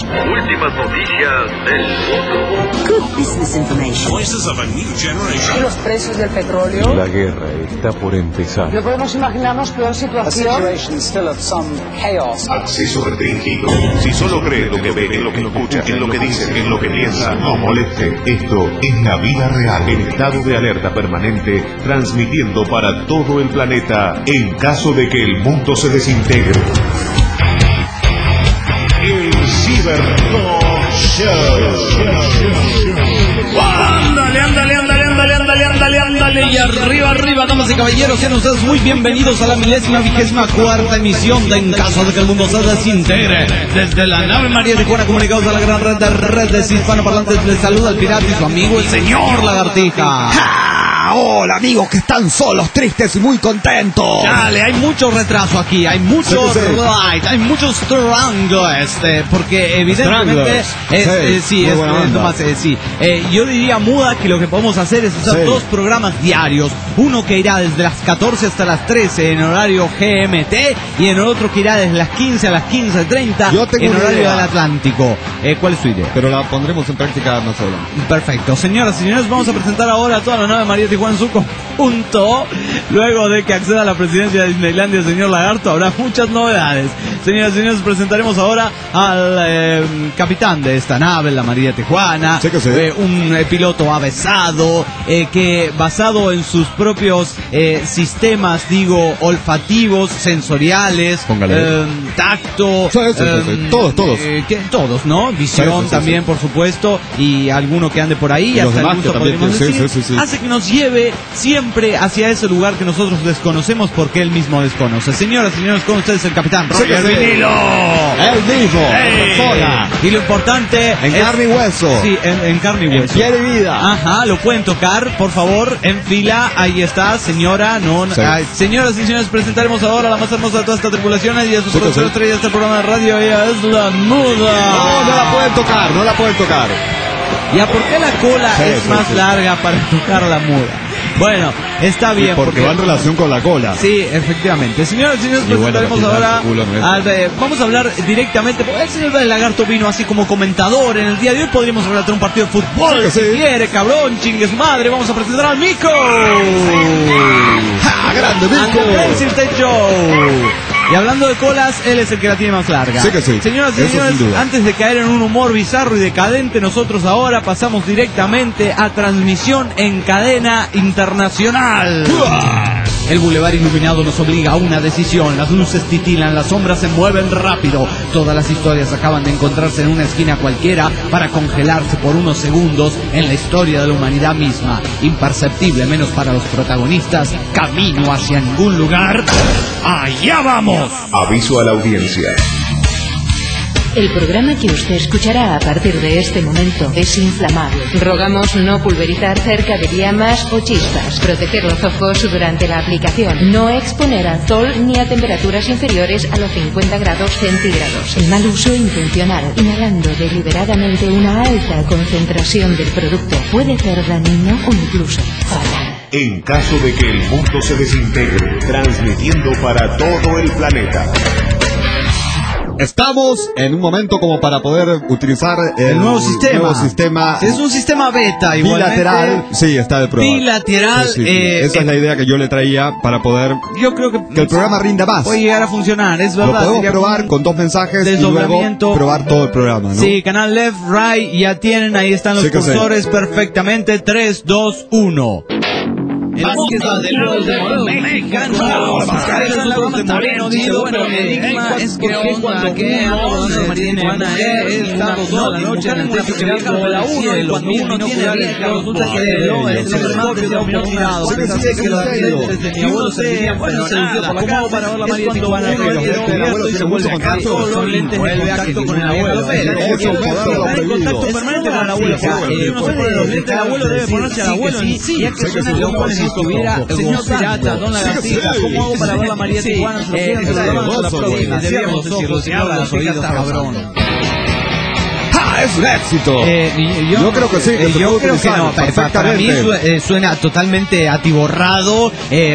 Últimas noticias del mundo. Good business information. Voices of a new generation. ¿Y los precios del petróleo? La guerra está por empezar. No podemos imaginarnos peor situación. Acceso restringido. Si solo cree lo que ve, en lo que escucha, en lo que dice, en lo que piensa, No moleste. Esto es la vida real. en estado de alerta permanente, transmitiendo para todo el planeta en caso de que el mundo se desintegre. El Cibertalk Show. Ándale, y arriba, damas y caballeros, sean ustedes muy bienvenidos a la 24ª emisión de En caso de que el mundo se desintegre. Desde la nave María Tijuana, comunicados a la gran red de redes hispanoparlantes, les saluda el pirata y su amigo, el señor Lagartija. Hola amigos que están solos, tristes y muy contentos. Dale, hay mucho retraso aquí, hay mucho light, hay mucho strangles, porque evidentemente yo diría, Muda, que lo que podemos hacer es usar dos programas diarios, uno que irá desde las 14 hasta las 13 en horario GMT y en el otro que irá desde las 15 a las 15:30 en horario del Atlántico. ¿Cuál es su idea? Pero la pondremos en práctica más adelante. Perfecto, señoras y señores, vamos a presentar ahora a toda la nave María Tijuana en su conjunto. Luego de que acceda a la presidencia de Disneylandia el señor Lagarto, habrá muchas novedades. Señoras y señores, presentaremos ahora al capitán de esta nave, la María Tijuana, un piloto avesado, que basado en sus propios sistemas, olfativos, sensoriales, tacto, todos, ¿no? Visión también, por supuesto, y alguno que ande por ahí, hasta el gusto, podríamos decir, hace que nos lleve siempre hacia ese lugar que nosotros desconocemos porque él mismo desconoce. Señoras y señores, con ustedes el capitán Roger Vinilo. El mismo, persona. Y lo importante en carne y hueso. Sí, en carne y hueso. En piel y vida. Ajá, lo pueden tocar, por favor, en fila. Ahí está, señora. Señoras y señores, presentaremos ahora a la más hermosa de toda esta tripulación y a su productora estrella de este programa de radio. Ella es la Muda. No la pueden tocar. ¿Ya por qué la cola es más larga para tocar la Muda? Bueno, está bien. Porque va en relación con la cola. Sí, efectivamente. Señoras y señores, presentaremos ahora. Vamos a hablar directamente. El señor del Lagarto vino así como comentador en el día de hoy. Podríamos hablar de un partido de fútbol. Si quiere, cabrón, chingue su madre. Vamos a presentar al Mico. ¡Grande Mico! Y hablando de colas, él es el que la tiene más larga. Sí que sí. Señoras y señores, antes de caer en un humor bizarro y decadente, nosotros ahora pasamos directamente a transmisión en cadena internacional. El bulevar iluminado nos obliga a una decisión. Las luces titilan, las sombras se mueven rápido. Todas las historias acaban de encontrarse en una esquina cualquiera para congelarse por unos segundos en la historia de la humanidad misma. Imperceptible, menos para los protagonistas. Camino hacia ningún lugar. ¡Allá vamos! Aviso a la audiencia. El programa que usted escuchará a partir de este momento es inflamable. Rogamos no pulverizar cerca de llamas o chispas, proteger los ojos durante la aplicación, no exponer al sol ni a temperaturas inferiores a los 50 grados centígrados. El mal uso intencional, inhalando deliberadamente una alta concentración del producto, puede ser dañino o incluso fatal. En caso de que el mundo se desintegre, transmitiendo para todo el planeta. Estamos en un momento como para poder utilizar el nuevo sistema. Sí, es un sistema beta, igualmente. Bilateral. Sí, está de prueba. Bilateral. Sí. Esa es la idea que yo le traía para poder. Yo creo que el programa rinda más. Puede llegar a funcionar, es verdad. Lo podemos probar con 2 mensajes y luego probar todo el programa, ¿no? Sí, canal left, right, ya tienen, ahí están los cursores perfectamente. 3, 2, 1. El básquetbol del fútbol mexicano. De Moreno dice, bueno, el enigma es que cuando que María Tijuana estamos toda la noche en el techo que viaja por la 1 y cuando uno tiene riesgo resulta que el telescopio de un tirado. Pensé que lo desde mi abuelo se diría, bueno, nada, ¿cómo hago para ver la María Tijuana? El abuelo se vuelve acá solo lentes de contacto con el abuelo. En contacto permanente con el abuelo. Uno se pone los lentes del abuelo, debe ponerse al abuelo en sí. Y es que suena como si estuviera señor pirata, don Lagartija. ¿Cómo hago para ver la María Tijuana? Debíamos decirlo, se habla los oídos, cabrón. ya es un éxito. Yo creo que sí. Yo creo que no. Para mí suena totalmente atiborrado,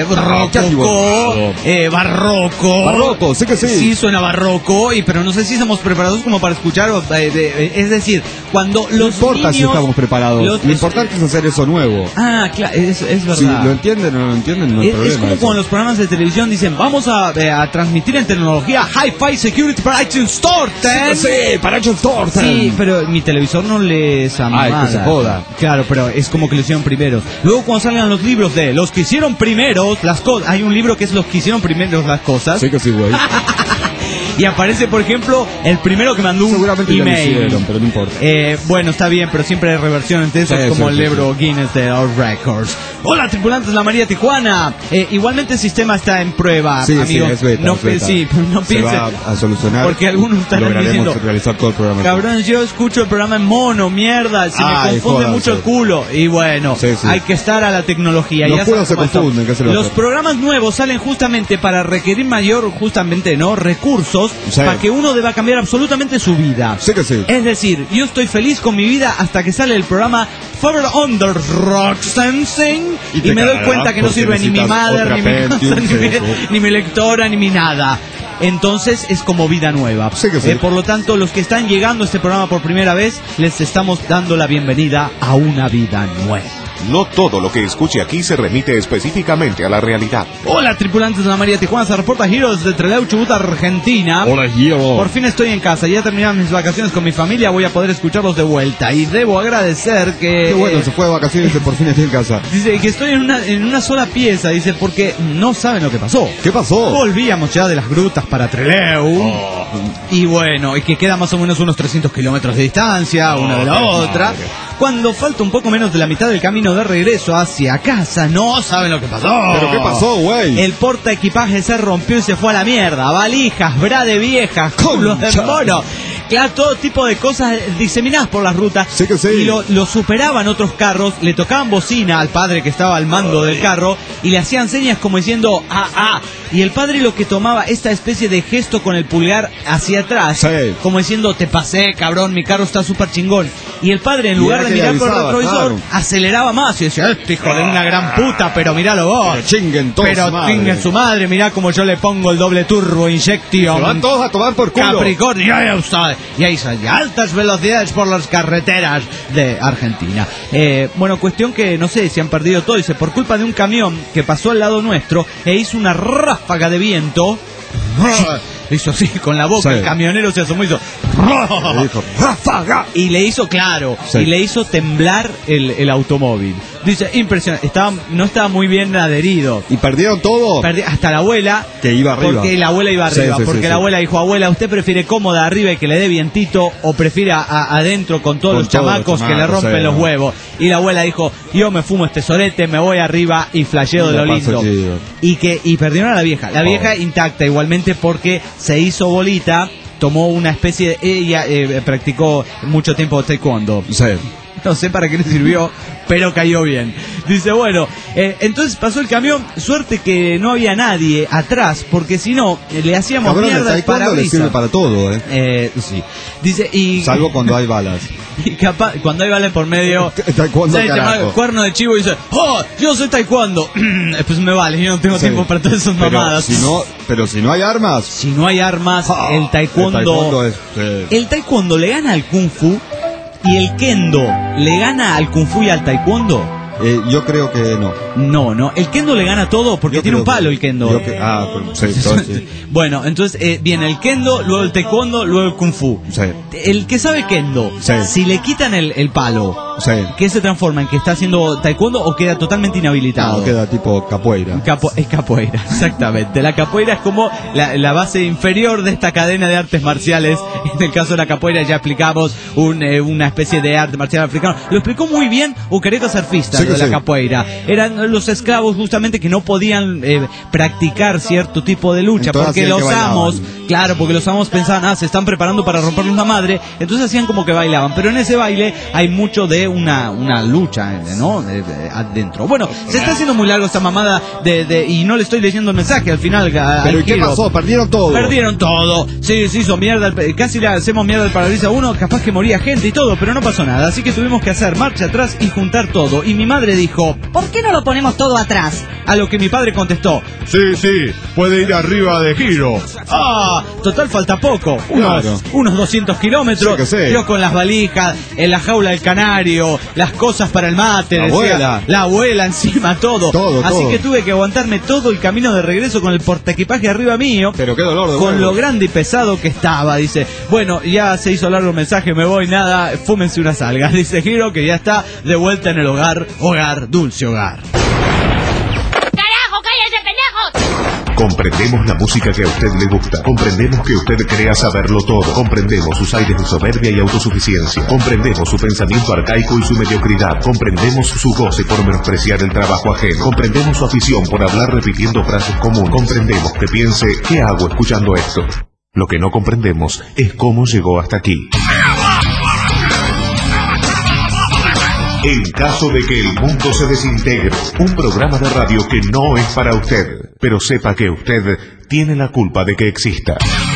rococó, barroco. Barroco, sí que sí. Sí, suena barroco, pero no sé si estamos preparados como para escuchar. Es decir, cuando los no importa niños, si estamos preparados. Lo importante es hacer eso nuevo. Ah, claro, es verdad. Si lo entienden o no lo entienden, no hay problema. Es como cuando los programas de televisión dicen, vamos a transmitir en tecnología Hi-Fi Security para iTunes Store. Sí, para iTunes Store. Sí, pero mi televisor no les amada. Que se joda. Claro, pero es como que lo hicieron primero. Luego cuando salgan los libros de los que hicieron primeros las cosas, hay un libro que es los que hicieron primeros las cosas. Sí que sí, güey. Y aparece, por ejemplo, el primero que mandó un seguramente email. Ya lo hicieron, pero no importa. Bueno, está bien, pero siempre hay reversiones de eso, como el libro Guinness de Our Records. Hola, tripulantes de la María Tijuana. Igualmente el sistema está en prueba, amigo. Sí, es beta, no, es beta. No piensen. Se va a solucionar. Porque algunos están diciendo, realizar todo el programa. Cabrón, yo escucho el programa en mono, mierda, se me confunde mucho el culo. Y bueno, hay que estar a la tecnología. Los culos se confunden, ¿qué se lo Los hace? programas nuevos salen justamente para requerir mayor, recursos, para que uno deba cambiar absolutamente su vida. Sí que sí. Es decir, yo estoy feliz con mi vida hasta que sale el programa Further on the Rock Sensing y me doy cuenta que no sirve ni mi madre, ni mi lectora, ni mi nada. Entonces es como vida nueva. Sí que sí. Por lo tanto, los que están llegando a este programa por primera vez, les estamos dando la bienvenida a una vida nueva. No todo lo que escuche aquí se remite específicamente a la realidad. Hola, tripulantes de la María Tijuana, se reporta Heroes de Trelew, Chubut, Argentina. Hola, Hero. Por fin estoy en casa, ya terminaron mis vacaciones con mi familia, voy a poder escucharlos de vuelta. Y debo agradecer que... Qué bueno, se fue de vacaciones y por fin estoy en casa. Dice que estoy en una sola pieza, dice, porque no saben lo que pasó. ¿Qué pasó? Volvíamos ya de las grutas para Trelew. Y bueno, y que queda más o menos unos 300 kilómetros de distancia, una de la otra. Cuando falta un poco menos de la mitad del camino de regreso hacia casa, no saben lo que pasó. ¿Pero qué pasó, güey? El porta equipaje se rompió y se fue a la mierda. Valijas, bra de viejas, culos de mono. Claro, todo tipo de cosas diseminadas por las rutas. Sí que sí. Y lo superaban otros carros, le tocaban bocina al padre que estaba al mando del carro y le hacían señas como diciendo ¡ah! Y el padre lo que tomaba esta especie de gesto con el pulgar hacia atrás, como diciendo te pasé, cabrón, mi carro está súper chingón. Y el padre, en lugar de mirar por el retrovisor, aceleraba más y decía, este hijo de una gran puta, pero míralo vos. Pero chinguen todos chinguen su madre, mirá como yo le pongo el doble turbo injection. Se van todos a tomar por culo. Capricornio, y ahí sale altas velocidades por las carreteras de Argentina. Bueno, cuestión que no sé si han perdido todo, dice, por culpa de un camión que pasó al lado nuestro e hizo una ráfaga de viento. Hizo así con la boca, el camionero se asomó y hizo ¡ráfaga! Y le hizo, y le hizo temblar el automóvil. Dice, impresionante, no estaba muy bien adherido. ¿Y perdieron todo? Hasta la abuela. Que iba arriba. Porque la abuela iba arriba. La abuela dijo, abuela, ¿usted prefiere cómoda arriba y que le dé vientito o prefiere adentro con todos los chamacos que le rompen los huevos? Y la abuela dijo, yo me fumo este sorete, me voy arriba y flasheo de lo lindo. Y perdieron a la vieja. La vieja intacta igualmente porque se hizo bolita, tomó una especie de... Ella practicó mucho tiempo taekwondo. No sé para qué le sirvió, pero cayó bien. Dice, bueno, entonces pasó el camión, suerte que no había nadie atrás, porque si no, le hacíamos mierda al parabrisas. Le sirve para todo, sí. Dice, y... Salvo cuando hay balas. Y capaz, cuando hay balas por medio... Taekwondo, cuerno de chivo y dice, ¡oh, yo soy taekwondo! Pues me vale, yo no tengo tiempo para todas esas mamadas. Pero si no hay armas... Si no hay armas, el taekwondo... El taekwondo le gana al kung fu. ¿Y el kendo le gana al kung fu y al taekwondo? Yo creo que no. No. El kendo le gana todo porque tiene un palo el kendo. Sí. Bueno, entonces viene el kendo, luego el taekwondo, luego el kung fu. Sí. El que sabe kendo, si le quitan el palo, ¿qué se transforma? ¿En que está haciendo taekwondo o queda totalmente inhabilitado? No, queda tipo capoeira. Es capoeira, exactamente. La capoeira es como la base inferior de esta cadena de artes marciales. En el caso de la capoeira ya explicamos una especie de arte marcial africano. Lo explicó muy bien un careca surfista de la capoeira. Eran los esclavos justamente que no podían practicar cierto tipo de lucha. Entonces, porque los amos, porque los amos pensaban, se están preparando para romperle una madre. Entonces hacían como que bailaban. Pero en ese baile hay mucho de una lucha, ¿no? Adentro. Bueno, se está haciendo muy largo esta mamada y no le estoy leyendo el mensaje al final. ¿Pero qué pasó? ¿Perdieron todo? Perdieron todo. Sí, se hizo mierda. Casi le hacemos mierda al parabrisas 1. Capaz que moría gente y todo, pero no pasó nada. Así que tuvimos que hacer marcha atrás y juntar todo. Y mi madre dijo, ¿por qué no lo ponemos todo atrás? A lo que mi padre contestó, sí, puede ir arriba de giro. Total falta poco. Unos 200 kilómetros. Sí. Yo con las valijas, en la jaula del canario, las cosas para el mate, la abuela encima, todo. Así que tuve que aguantarme todo el camino de regreso con el portaequipaje arriba mío. Pero qué dolor de con huevo. Lo grande y pesado que estaba, dice. Bueno, ya se hizo largo el mensaje, me voy, nada, fúmense unas algas. Dice Giro que ya está de vuelta en el hogar, dulce hogar. Comprendemos la música que a usted le gusta. Comprendemos que usted crea saberlo todo. Comprendemos sus aires de soberbia y autosuficiencia. Comprendemos su pensamiento arcaico y su mediocridad. Comprendemos su goce por menospreciar el trabajo ajeno. Comprendemos su afición por hablar repitiendo frases comunes. Comprendemos que piense, ¿qué hago escuchando esto? Lo que no comprendemos es cómo llegó hasta aquí. En caso de que el mundo se desintegre, un programa de radio que no es para usted, pero sepa que usted tiene la culpa de que exista.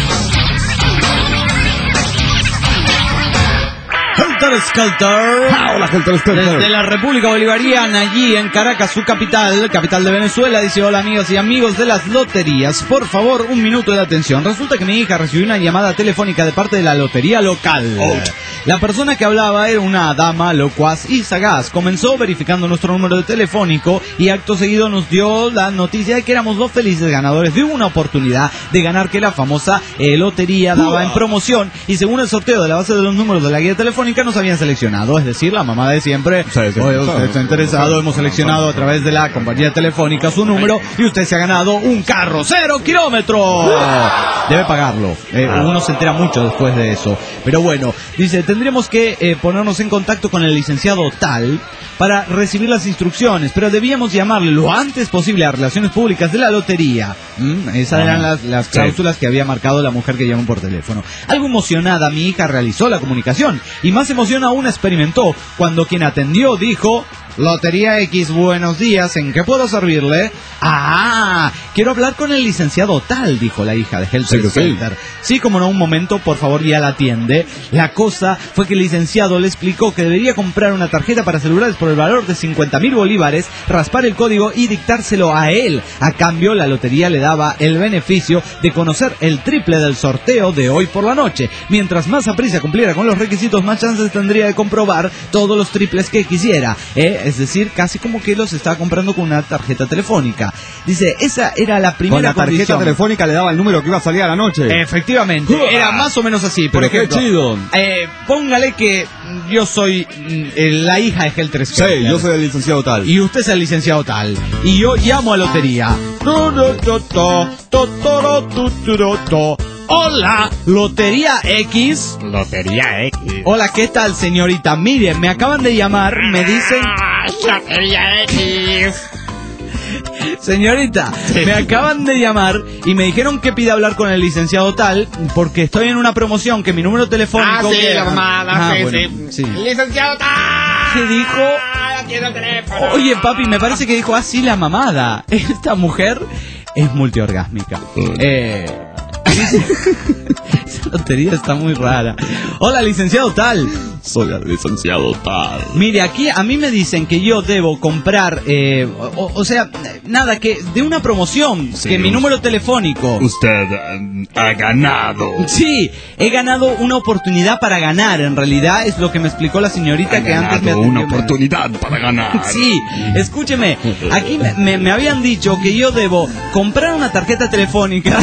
Desde la República Bolivariana, allí en Caracas, su capital de Venezuela, dice: hola amigas y amigos de las loterías, por favor, un minuto de atención. Resulta que mi hija recibió una llamada telefónica de parte de la lotería local. La persona que hablaba era una dama locuaz y sagaz. Comenzó verificando nuestro número de telefónico y acto seguido nos dio la noticia de que éramos los felices ganadores de una oportunidad de ganar que la famosa lotería daba en promoción, y según el sorteo de la base de los números de la guía telefónica nos habían seleccionado, es decir, la mamá de siempre. Oye, usted está interesado, hemos seleccionado a través de la compañía telefónica su número y usted se ha ganado un carro 0 kilómetros. Debe pagarlo. Uno se entera mucho después de eso. Pero bueno, dice, tendremos que ponernos en contacto con el licenciado tal para recibir las instrucciones, pero debíamos llamarle lo antes posible a Relaciones Públicas de la lotería. Esas eran las cláusulas que había marcado la mujer que llamó por teléfono. Algo emocionada, mi hija realizó la comunicación y más emoción aún experimentó cuando quien atendió dijo: Lotería X, buenos días, ¿en qué puedo servirle? Quiero hablar con el licenciado tal, dijo la hija de Helter Skelter. Sí, como no, un momento, por favor, ya la atiende. La cosa fue que el licenciado le explicó que debería comprar una tarjeta para celulares por el valor de 50.000 bolívares, raspar el código y dictárselo a él. A cambio, la lotería le daba el beneficio de conocer el triple del sorteo de hoy por la noche. Mientras más a prisa cumpliera con los requisitos, más chances tendría de comprobar todos los triples que quisiera. Es decir, casi como que los estaba comprando con una tarjeta telefónica. Dice, esa era la primera condición. Con la tarjeta telefónica le daba el número que iba a salir a la noche. Efectivamente, era más o menos así. Por ejemplo, qué chido. Póngale que yo soy la hija de Helter Skelter. Sí, yo soy el licenciado tal. Y usted es el licenciado tal. Y yo llamo a lotería. Hola, Lotería X. Lotería X. Hola, ¿qué tal, señorita? Mire, me acaban de llamar, me dicen... Lotería X. Señorita, me acaban de llamar y me dijeron que pida hablar con el licenciado tal porque estoy en una promoción, que mi número telefónico... sí, la mamada, sí. Licenciado tal. ¿Qué dijo? Tiene el teléfono. Oye, papi, me parece que dijo así la mamada. Esta mujer es multiorgásmica. Esa lotería está muy rara. Hola, licenciado tal. Soy el licenciado tal. Mire, aquí a mí me dicen que yo debo comprar, o sea, nada, que de una promoción, sí, que mi número telefónico... Usted ha ganado. Sí, he ganado una oportunidad para ganar, en realidad es lo que me explicó la señorita que antes me atendió. Una oportunidad para ganar. Sí, escúcheme, aquí me habían dicho que yo debo comprar una tarjeta telefónica...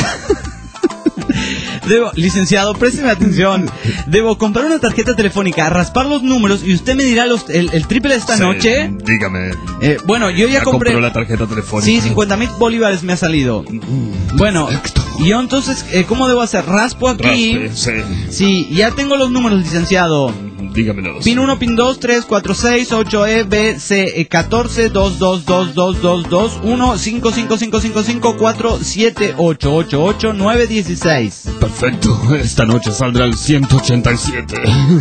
Licenciado, présteme atención. Debo comprar una tarjeta telefónica, raspar los números y usted me dirá el triple de esta noche. Dígame. Bueno, yo ya compré la tarjeta telefónica. Sí, 50.000 bolívares me ha salido. Bueno, perfecto. Y yo entonces, ¿cómo debo hacer? Raspo aquí. Raspe, sí. Sí, ya tengo los números, licenciado. dígamelos. PIN 1, PIN 2, 3, 4, 6, 8, E, B, C, 14, 2, 2, 2, 2, 2, 2, 1, 5, 5, 5, 5, 5, 4, 7, 8, 8, 8, 9, 16. Perfecto, esta noche saldrá el 187.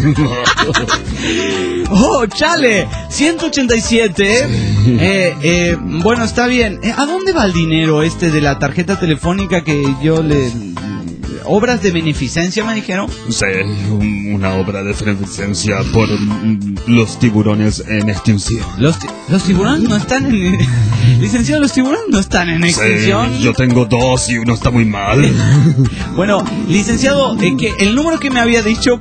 ¡Oh, chale! 187. Sí. Bueno, está bien. ¿A dónde va el dinero de la tarjeta telefónica que yo le... ¿Obras de beneficencia me dijeron? Sí, una obra de beneficencia por los tiburones en extinción. ¿Los tiburones no están en... Licenciado, los tiburones no están en extinción? Sí, yo tengo 2 y uno está muy mal. Bueno, licenciado, que el número que me había dicho...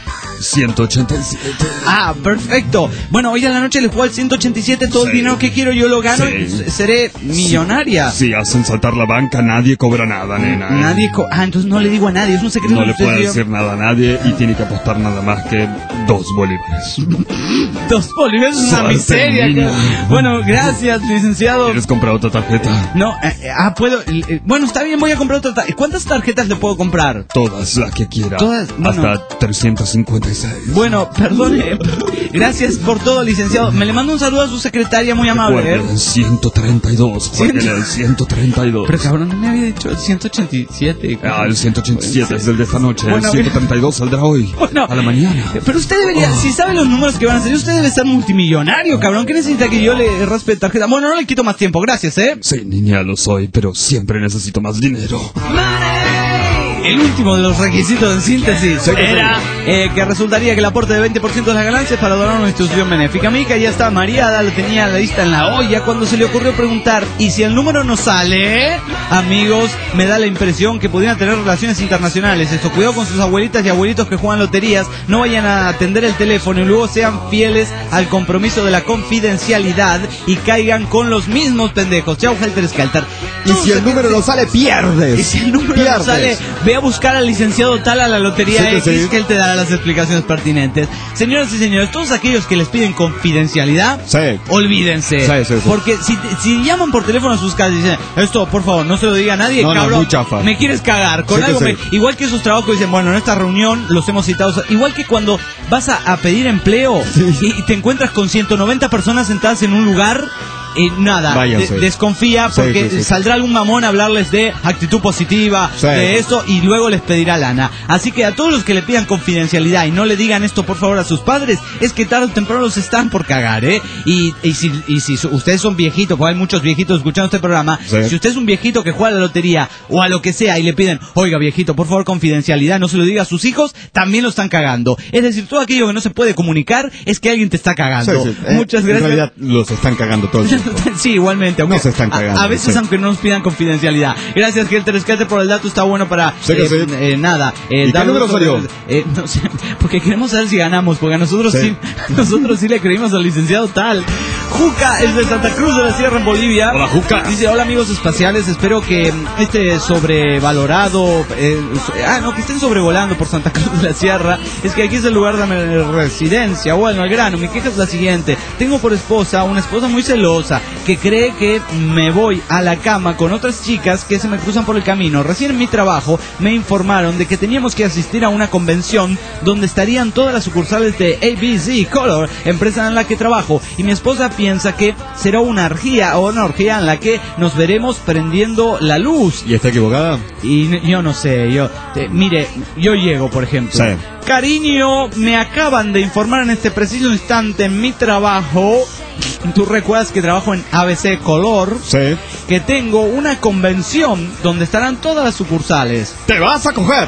187. Ah, perfecto. Bueno, hoy a la noche le juego al 187. Todo el dinero que quiero yo lo gano y seré millonaria. Si hacen saltar la banca, nadie cobra nada, nena. Entonces no le digo a nadie, es un secreto. No le puede decir nada a nadie y tiene que apostar nada más que 2 bolívares. 2 bolívares es una miseria. Bueno, gracias, licenciado. ¿Quieres comprar otra tarjeta? No, puedo. Bueno, está bien, voy a comprar otra tarjeta. ¿Cuántas tarjetas le puedo comprar? Todas las que quiera. Todas, bueno. Hasta 350. Bueno, perdone. Gracias por todo, licenciado. Me le mando un saludo a su secretaria, muy amable. 132. Jueguen el 132. Pero cabrón, no me había dicho el 187. El 187 es el de esta noche. Bueno, el 132 saldrá hoy. Bueno, a la mañana. Pero usted debería, si sabe los números que van a salir, usted debe ser multimillonario, cabrón. ¿Qué necesita que yo le raspe tarjeta? Bueno, no le quito más tiempo, gracias, Sí, niña, lo soy, pero siempre necesito más dinero. El último de los requisitos en síntesis era que resultaría que el aporte de 20% de las ganancias para donar a una institución benéfica. Mica ya está mareada, lo tenía la lista en la olla cuando se le ocurrió preguntar, ¿y si el número no sale? Amigos, me da la impresión que pudieran tener relaciones internacionales. Esto, cuidado con sus abuelitas y abuelitos que juegan loterías, no vayan a atender el teléfono y luego sean fieles al compromiso de la confidencialidad y caigan con los mismos pendejos. Chao, Helter Skelter. Y si el número no sale, pierdes. Y si el número no sale, ve a buscar al licenciado tal a la lotería X, que él te dará las explicaciones pertinentes. Señoras y señores, todos aquellos que les piden confidencialidad, olvídense. Porque si llaman por teléfono a sus casas y dicen, esto, por favor, no se lo diga a nadie, cabrón, me quieres cagar con algo. Igual que esos trabajos dicen, bueno, en esta reunión los hemos citado. Igual que cuando vas a pedir empleo y te encuentras con 190 personas sentadas en un lugar. Nada, desconfía porque saldrá algún mamón a hablarles de actitud positiva, de eso, y luego les pedirá lana. Así que a todos los que le pidan confidencialidad y no le digan esto por favor a sus padres, es que tarde o temprano los están por cagar, y si ustedes son viejitos, porque hay muchos viejitos escuchando este programa, si usted es un viejito que juega a la lotería o a lo que sea y le piden, oiga viejito, por favor confidencialidad, no se lo diga a sus hijos, también lo están cagando. Es decir, todo aquello que no se puede comunicar es que alguien te está cagando. Muchas gracias. En realidad los están cagando todo el tiempo. Sí, igualmente, aunque no se están cagando. A veces aunque no nos pidan confidencialidad. Gracias, Helter Skelter, por el dato, está bueno para nada. ¿Y qué número salió? No sé, porque queremos saber si ganamos, porque nosotros sí le creímos al licenciado tal. Juca es de Santa Cruz de la Sierra en Bolivia. Hola, Juca. Dice, hola amigos espaciales, espero que sobrevalorado, que estén sobrevolando por Santa Cruz de la Sierra. Es que aquí es el lugar de mi residencia. Bueno, al grano, mi queja es la siguiente. Tengo por esposa una esposa muy celosa que cree que me voy a la cama con otras chicas que se me cruzan por el camino. Recién en mi trabajo me informaron de que teníamos que asistir a una convención donde estarían todas las sucursales de ABC Color, empresa en la que trabajo, y mi esposa piensa que será una orgía en la que nos veremos prendiendo la luz. ¿Y está equivocada? Y yo no sé, mire, yo llego, por ejemplo. Sí. Cariño, me acaban de informar en este preciso instante en mi trabajo, tú recuerdas que trabajo en ABC Color, que tengo una convención donde estarán todas las sucursales. Te vas a coger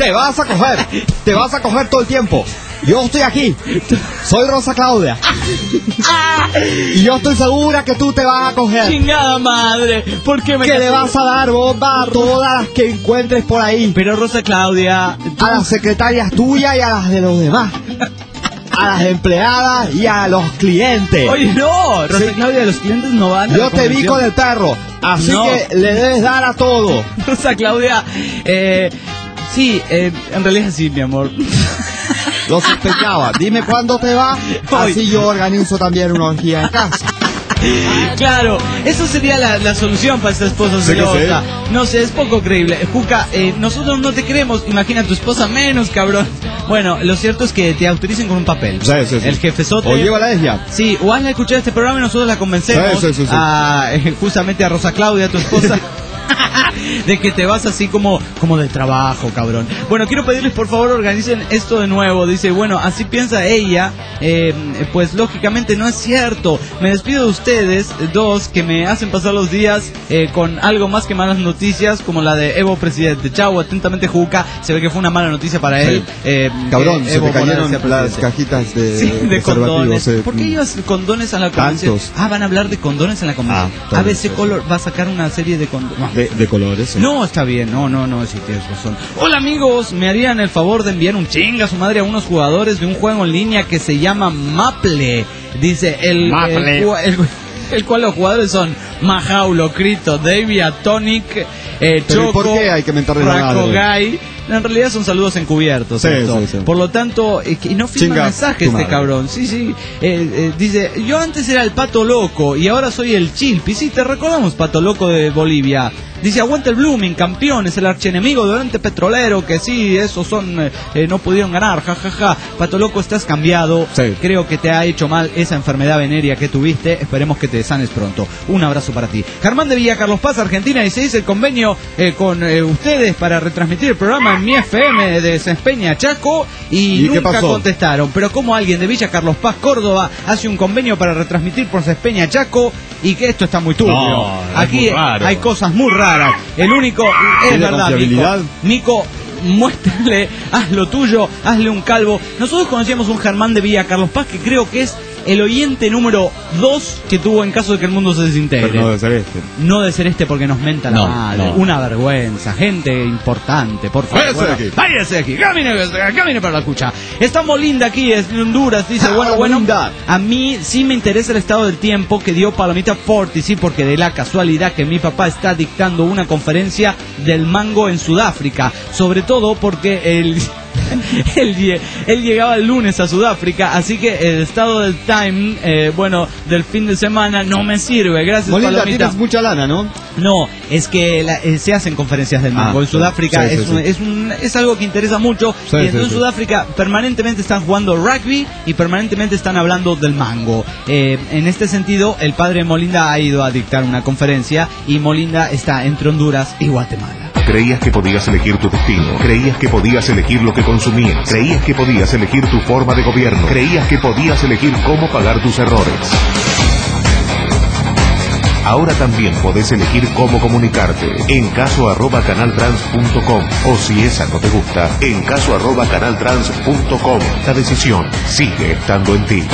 todo el tiempo. Yo estoy aquí, soy Rosa Claudia y yo estoy segura que tú te vas a coger. Chingada madre, ¿por qué que le vas a dar bomba a todas las que encuentres por ahí? Pero Rosa Claudia, a las secretarias tuyas y a las de los demás, a las empleadas y a los clientes. Oye, no, Rosa Claudia, los clientes no van a yo te vi con el perro, así que le debes dar a todo. Rosa Claudia, sí, en realidad sí, mi amor. Lo sospechaba. Dime cuándo te va, así yo organizo también una orgía en casa. Claro, eso sería la solución para esta esposa celosa. No sé, es poco creíble. Juca, nosotros no te creemos. Imagina a tu esposa menos, cabrón. Bueno, lo cierto es que te autoricen con un papel. Sí. El jefezote. O llévala a ella. Sí, o hazle escuchar este programa y nosotros la convencemos. Sí. Justamente a Rosa Claudia, tu esposa. De que te vas así como de trabajo, cabrón. Bueno, quiero pedirles por favor organicen esto de nuevo. Dice, bueno, así piensa ella. Pues lógicamente no es cierto. Me despido de ustedes dos que me hacen pasar los días con algo más que malas noticias, como la de Evo presidente. Chau, atentamente Juca. Se ve que fue una mala noticia para él. Cabrón, se Evo te cayeron Morales las cajitas de condones. ¿Por qué llevas condones a la convención? Van a hablar de condones en la convención. ABC Color va a sacar una serie de condones. De colores. No, está bien, no, sí tienes razón. Hola amigos, me harían el favor de enviar un chinga a su madre a unos jugadores de un juego en línea que se llama Maple. Dice el cual los jugadores son Majaulo, Crito, Davey, Atonic, Choco, ¿por qué hay que mentarle la madre? En realidad son saludos encubiertos. Sí. Por lo tanto, y no firma mensaje este cabrón. Sí. Dice, yo antes era el Pato Loco y ahora soy el Chilpi. Sí, te recordamos, Pato Loco de Bolivia. Dice, aguanta el Blooming, campeones, el archienemigo de Oriente Petrolero, que sí, esos son, no pudieron ganar, jajaja. Pato Loco, estás cambiado. Sí. Creo que te ha hecho mal esa enfermedad venérea que tuviste. Esperemos que te sanes pronto. Un abrazo para ti. Germán de Villa Carlos Paz, Argentina, y se hizo el convenio con ustedes para retransmitir el programa en mi FM de Sespeña, Chaco, y nunca contestaron. Pero como alguien de Villa Carlos Paz, Córdoba, hace un convenio para retransmitir por Sespeña, Chaco, y que esto está muy turbio. No, aquí hay cosas muy raras. El único, es verdad, Mico, muéstrale, haz lo tuyo, hazle un calvo. Nosotros conocíamos un Germán de Villa Carlos Paz que creo que es el oyente número 2 que tuvo en caso de que el mundo se desintegre. Pero no debe ser este. No debe ser este porque nos menta la madre. No. Una vergüenza. Gente importante, por favor. Váyase de aquí. Camine para la escucha. Estamos linda aquí, es Honduras. Dice, bueno, a mí sí me interesa el estado del tiempo que dio Palomita Forti, sí, porque de la casualidad que mi papá está dictando una conferencia del mango en Sudáfrica. Sobre todo porque él llegaba el lunes a Sudáfrica, así que el estado del time, del fin de semana no me sirve. Gracias, Molinda, Palomita. Tienes mucha lana, ¿no? No, es que se hacen conferencias del mango. En Sudáfrica es algo que interesa mucho. Y en Sudáfrica permanentemente están jugando rugby y permanentemente están hablando del mango. En este sentido, el padre de Molinda ha ido a dictar una conferencia y Molinda está entre Honduras y Guatemala. Creías que podías elegir tu destino, creías que podías elegir lo que consumías, creías que podías elegir tu forma de gobierno, creías que podías elegir cómo pagar tus errores. Ahora también podés elegir cómo comunicarte. En caso@canaltrans.com, o si esa no te gusta, en caso@canaltrans.com. La decisión sigue estando en ti.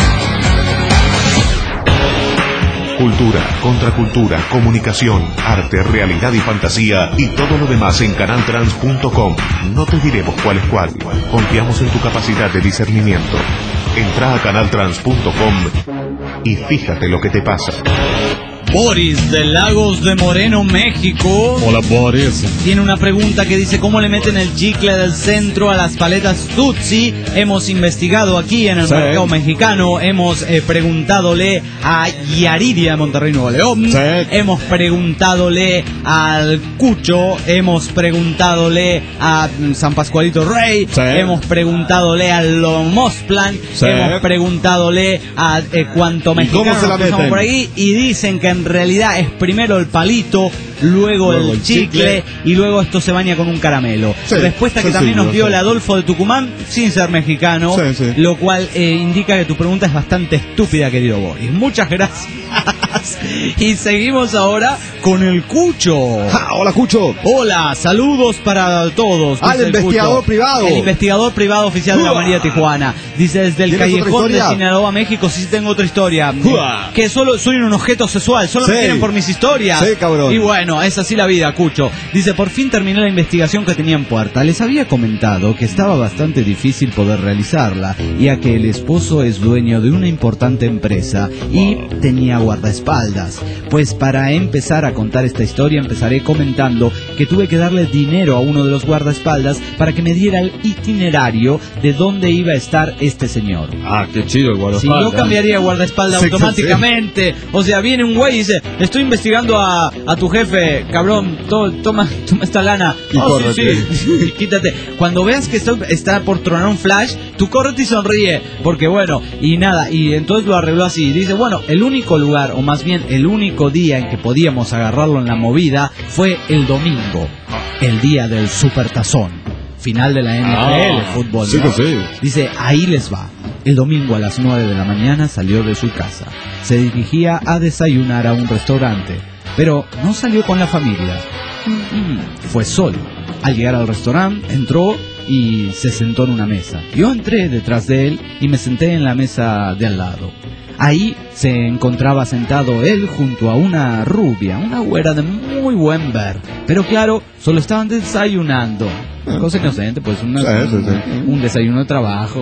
Cultura, contracultura, comunicación, arte, realidad y fantasía y todo lo demás en canaltrans.com. No te diremos cuál es cuál. Confiamos en tu capacidad de discernimiento. Entra a canaltrans.com y fíjate lo que te pasa. Boris de Lagos de Moreno, México. Hola, Boris. Tiene una pregunta que dice, ¿cómo le meten el chicle del centro a las paletas Tutsi? Hemos investigado aquí en el mercado mexicano, hemos preguntadole a Yaridia de Monterrey, Nuevo León, hemos preguntadole al Cucho, hemos preguntadole a San Pascualito Rey, hemos preguntadole al Lomosplan, hemos preguntadole a cuánto mexicano que somos por ahí, y dicen que en realidad es primero el palito, luego el chicle y luego esto se baña con un caramelo. Respuesta que también nos dio el Adolfo de Tucumán, sin ser mexicano, lo cual indica que tu pregunta es bastante estúpida, querido Boris. Muchas gracias. Y seguimos ahora con el Cucho. Hola, Cucho. Hola, saludos para todos. El investigador privado. El investigador privado oficial de la María Tijuana. Dice, desde el callejón de Sinaloa, México, sí tengo otra historia. Que solo soy un objeto sexual, solo me quieren por mis historias. Cabrón. Y bueno, es así la vida, Cucho. Dice, por fin terminé la investigación que tenía en puerta. Les había comentado que estaba bastante difícil poder realizarla, ya que el esposo es dueño de una importante empresa y tenía guardaespaldas. guardaespaldas. Pues para empezar a contar esta historia, empezaré comentando que tuve que darle dinero a uno de los guardaespaldas para que me diera el itinerario de dónde iba a estar este señor. Ah, qué chido el guardaespaldas. Si no cambiaría guardaespaldas automáticamente. O sea, viene un güey y dice, estoy investigando a tu jefe, cabrón, toma esta lana. Y córrete. Sí. Quítate. Cuando veas que está por tronar un flash, tú córrete y sonríe. Porque bueno, y nada, y entonces lo arregló así. Dice, bueno, el único lugar, o más bien el único día en que podíamos agarrarlo en la movida fue el domingo, el día del supertazón, final de la NFL, fútbol, ¿no? Sí. Dice, ahí les va. El domingo a las 9 de la mañana salió de su casa. Se dirigía a desayunar a un restaurante, pero no salió con la familia. Fue solo. Al llegar al restaurante, entró y se sentó en una mesa. Yo entré detrás de él y me senté en la mesa de al lado. Ahí se encontraba sentado él junto a una rubia, una güera de muy buen ver. Pero claro, solo estaban desayunando. Cosa inocente, pues un desayuno de trabajo.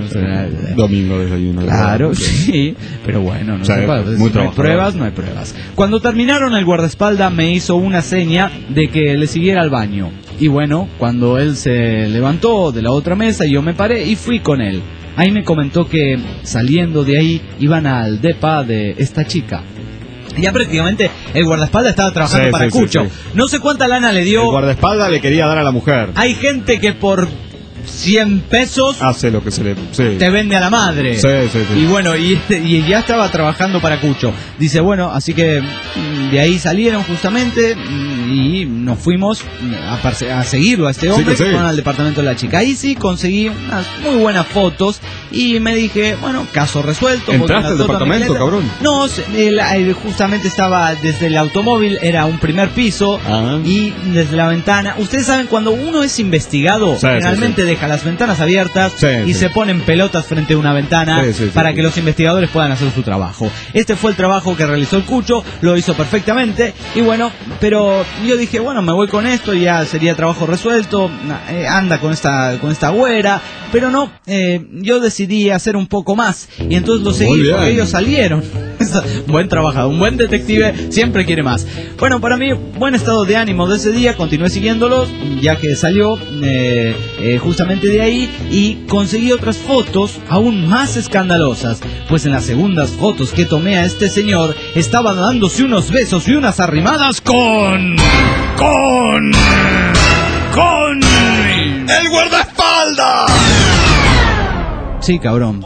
Domingo desayuno. Claro, sí. Pero bueno, no hay pruebas. Cuando terminaron, el guardaespaldas me hizo una seña de que le siguiera al baño. Y bueno, cuando él se levantó de la otra mesa, yo me paré y fui con él. Ahí me comentó que saliendo de ahí iban al depa de esta chica. Ya prácticamente el guardaespaldas estaba trabajando para Cucho. Sí. No sé cuánta lana le dio. El guardaespaldas le quería dar a la mujer. Hay gente que por 100 pesos hace lo que se le... te vende a la madre. Sí. Y bueno, y ya estaba trabajando para Cucho. Dice, bueno, así que de ahí salieron justamente y nos fuimos a seguirlo a este hombre, que fueron al departamento de la chica. Ahí sí conseguí unas muy buenas fotos y me dije, bueno, caso resuelto. ¿Entraste al departamento, cabrón? No, él justamente estaba desde el automóvil, era un primer piso, y desde la ventana. Ustedes saben, cuando uno es investigado, generalmente deja las ventanas abiertas y se ponen pelotas frente a una ventana para que los investigadores puedan hacer su trabajo. Este fue el trabajo que realizó el Cucho, lo hizo perfectamente, y bueno, pero yo dije, bueno, me voy con esto, ya sería trabajo resuelto, anda con esta güera, pero no, yo decidí hacer un poco más, y entonces lo seguí porque ellos salieron. Buen trabajador, un buen detective siempre quiere más. Bueno, para mí, buen estado de ánimo de ese día, continué siguiéndolos, ya que salió justamente de ahí, y conseguí otras fotos aún más escandalosas, pues en las segundas fotos que tomé a este señor, estaba dándose unos besos y unas arrimadas con ¡el guardaespaldas! Sí, cabrón.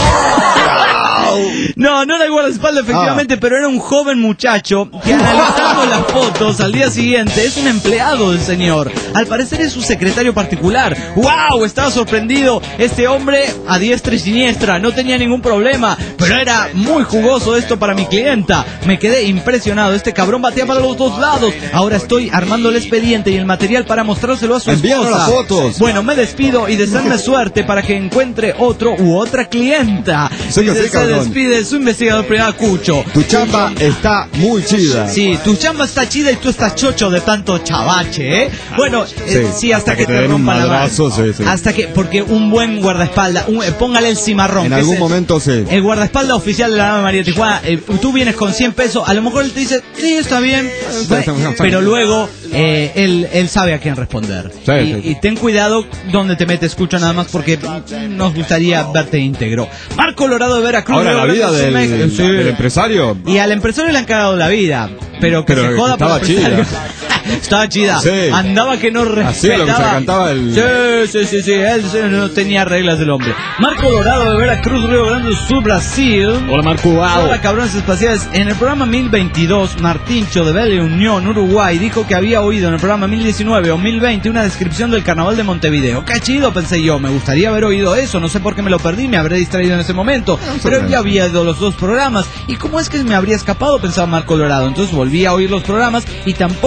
No era el guardaespaldas efectivamente, pero era un joven muchacho que, analizando las fotos al día siguiente, es un empleado del señor. Al parecer es su secretario particular. ¡Wow! Estaba sorprendido. Este hombre a diestra y siniestra, no tenía ningún problema, pero era muy jugoso esto para mi clienta. Me quedé impresionado. Este cabrón batía para los dos lados. Ahora estoy armando el expediente y el material para mostrárselo a su esposa. Las fotos. Bueno, me despido y deseenme suerte para que encuentre otro u otra clienta. Se despide su investigador privado, Cucho. Tu chamba está muy chida. Sí, tu chamba está chida y tú estás chocho de tanto chavache, ¿eh? Bueno, sí, hasta que te rompan la mano. Hasta que, porque un buen guardaespaldas, póngale el cimarrón. En algún momento el guardaespaldas oficial de la Ave María de Tijuana, tú vienes con 100 pesos, a lo mejor él te dice, sí, está bien, pero luego él sabe a quién responder. Y ten cuidado donde te metes, Cucho, nada más porque nos gustaría verte íntegro. Marco Colorado de Veracruz. Ahora, la vida del empresario. Y al empresario le han cagado la vida, pero que se joda por el empresario. Estaba chida. Andaba que no respetaba. Así lo que se cantaba el... Sí. Él no tenía reglas del hombre. Marco Dorado de Veracruz, Río Grande do Sul, Brasil. Hola, Marco. Hola, cabrones espaciales. En el programa 1022, Martincho de Bella Unión, Uruguay, dijo que había oído en el programa 1019 o 1020 una descripción del carnaval de Montevideo. Qué chido, pensé yo. Me gustaría haber oído eso. No sé por qué me lo perdí. Me habré distraído en ese momento. Pero ya había oído los dos programas. ¿Y cómo es que me habría escapado? Pensaba Marco Dorado. Entonces volví a oír los programas y tampoco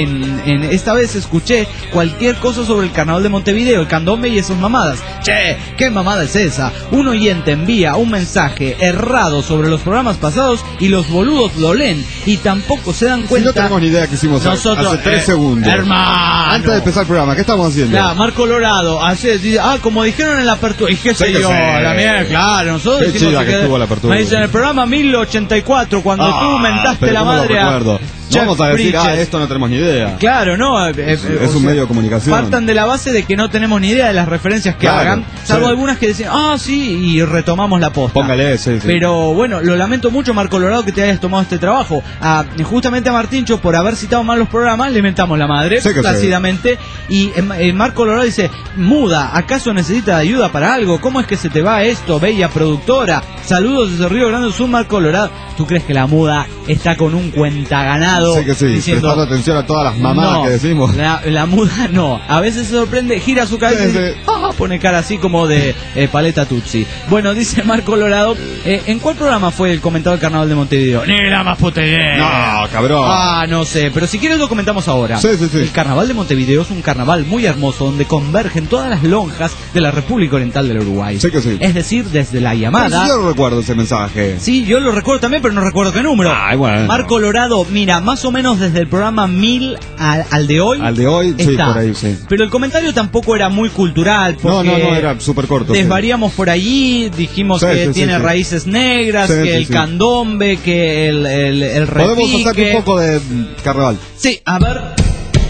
en esta vez escuché cualquier cosa sobre el carnaval de Montevideo, el candombe y esas mamadas. Che, ¿qué mamada es esa? Un oyente envía un mensaje errado sobre los programas pasados y los boludos lo leen y tampoco se dan cuenta. Si no tenemos ni idea que hicimos nosotros, hace 3 segundos. Hermano. Antes de empezar el programa, ¿qué estamos haciendo? Claro, Mar Colorado, como dijeron en la apertura, y qué sé yo, la mierda, claro, nosotros qué chida que estuvo la apertura. Me dicen en el programa 1084, cuando tú mentaste la madre a... Vamos a decir, esto no tenemos ni idea. Claro, no. Es un medio de comunicación. Partan de la base de que no tenemos ni idea de las referencias que hagan, salvo algunas que decían, sí, y retomamos la posta. Póngale, sí. Pero bueno, lo lamento mucho, Mar Colorado, que te hayas tomado este trabajo. Justamente a Martincho, por haber citado mal los programas, le mentamos la madre, plácidamente. Y Mar Colorado dice, muda, ¿acaso necesita ayuda para algo? ¿Cómo es que se te va esto, bella productora? Saludos desde Río Grande do Sul, Mar Colorado. ¿Tú crees que la muda está con un cuentaganado? Sí que sí, diciendo, prestando atención a todas las mamadas que decimos. La muda no, a veces se sorprende, gira su cabeza y dice, pone cara así como de paleta Tutsi. Bueno, dice Mar Colorado, ¿en cuál programa fue el comentado del carnaval de Montevideo? Ni la más puta idea. No, cabrón. No sé, pero si quieres lo comentamos ahora. Sí. El carnaval de Montevideo es un carnaval muy hermoso donde convergen todas las lonjas de la República Oriental del Uruguay. Sí que sí. Es decir, desde la llamada... Sí, yo recuerdo ese mensaje. Sí, yo lo recuerdo también, pero no recuerdo qué número. Bueno. Mar Colorado, mira, más o menos desde el programa 1000 al de hoy. Al de hoy, está. Sí, por ahí, sí. Pero el comentario tampoco era muy cultural. Porque no, era súper corto. Desvariamos por allí, dijimos que tiene raíces negras, que el candombe, que el repique. Podemos hacer un poco de carnaval. Sí, a ver.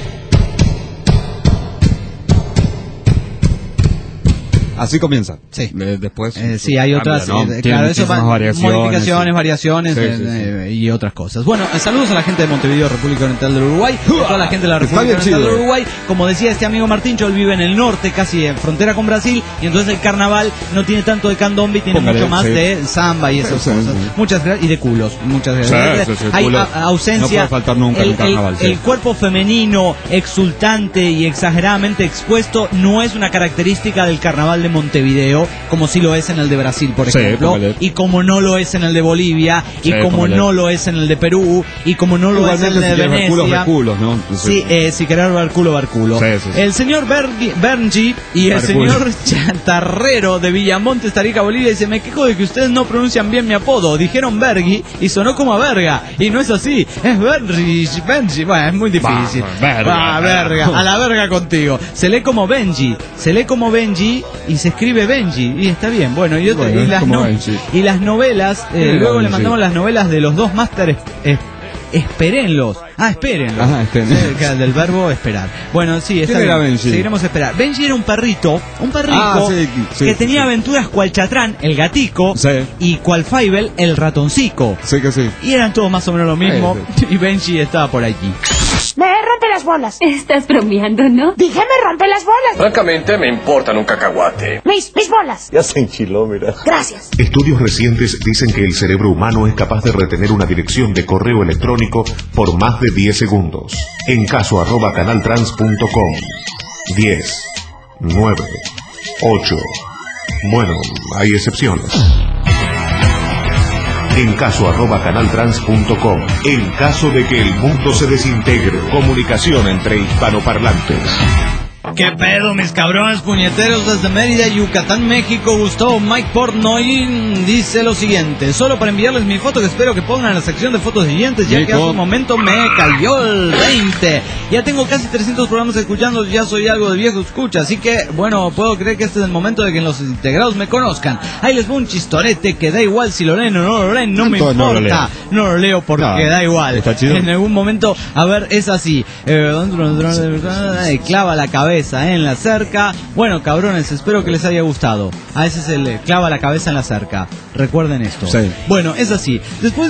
Así comienza. Sí. Después. Sí, hay otras. Claro, eso van modificaciones, variaciones y otras cosas. Bueno, saludos a la gente de Montevideo, República Oriental del Uruguay. A toda la gente de la República Oriental del Uruguay. Como decía este amigo Martincho, él vive en el norte, casi en frontera con Brasil. Y entonces el carnaval no tiene tanto de candombe y tiene mucho más de samba y esas cosas. Muchas gracias. Y de culos. Muchas gracias. Hay ausencia. No puede faltar nunca en un carnaval. El cuerpo femenino exultante y exageradamente expuesto no es una característica del carnaval de Montevideo, como sí lo es en el de Brasil, por ejemplo, y como no lo es en el de Bolivia, y como no lo es en el de Perú, y como no lo es en el de Venecia. Culos, ¿no? Sí, si querés ver culo, ver culo. El señor Berngi y el señor Chantarrero de Villamontes, Tarica, Bolivia, dice, me quejo de que ustedes no pronuncian bien mi apodo. Dijeron Bergi y sonó como a verga, y no es así, es Benji. Bueno, es muy difícil. Verga. A la verga contigo. Se lee como Benji y se escribe Benji, y está bien. Bueno, y las novelas, luego le mandamos las novelas de los dos másteres. Espérenlos. Espérenlos. Del verbo esperar. Bueno, sí, está bien. Benji? Seguiremos a esperar. Benji era un perrito que tenía aventuras cual Chatrán, el gatico, y cual Fievel, el ratoncico. Sí que sí. Y eran todos más o menos lo mismo, y Benji estaba por allí. Me rompe las bolas. Estás bromeando, ¿no? Dije me rompe las bolas. Francamente, me importan un cacahuate. Mis bolas. Ya se enchiló, mira. Gracias. Estudios recientes dicen que el cerebro humano es capaz de retener una dirección de correo electrónico por más de 10 segundos. En caso @canaltrans.com. 10, 9, 8. Bueno, hay excepciones. En caso @canaltrans.com. En caso de que el mundo se desintegre. Comunicación entre hispanoparlantes. ¿Qué pedo, mis cabrones puñeteros? Desde Mérida, Yucatán, México, Gustavo Mike Pornoy dice lo siguiente: solo para enviarles mi foto que espero que pongan en la sección de fotos siguientes, ya que hace un momento me cayó el 20. Ya tengo casi 300 programas escuchando, ya soy algo de viejo escucha, así que, bueno, puedo creer que este es el momento de que los integrados me conozcan. Ahí les voy un chistorete que da igual si lo leen o no lo leen, no me importa. No lo leo porque da igual. En algún momento, a ver, es así. Clava la cabeza en la cerca. Bueno, cabrones, espero que les haya gustado. Ese es el clava la cabeza en la cerca. Recuerden esto. Bueno, es así. Después